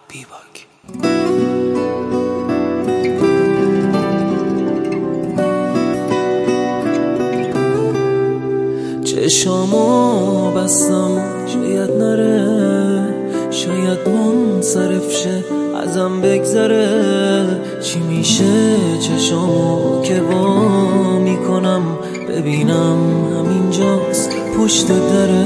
بیباک. چشامو بستم شاید نره، شاید منصرف شه ازم بگذره. چی میشه چشامو که وا میکنم ببینم همینجاست پشت دره.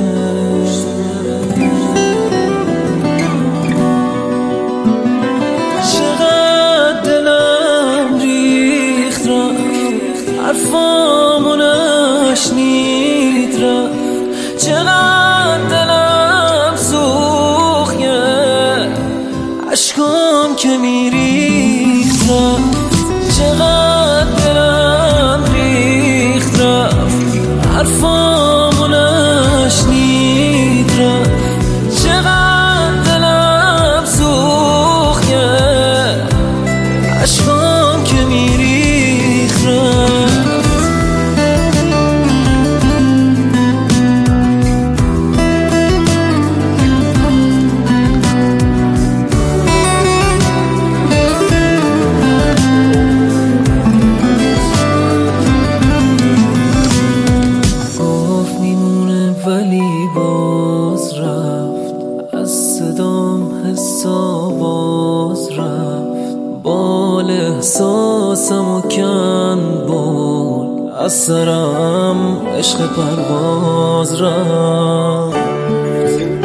چقدر دلم ریخت رفت، حرفامو نشنید رفت. چقدر دلم سوخت عشقام که میریخت رفت. چقدر دلم ریخت رفت، حرفامو نشنید رفت. چقدر دلم سوخت عشقام که میریخت رفت. ولی باز رفت، از صدام حسا باز رفت. بال احساسمو کند بال، از سرم عشق پرواز رفت.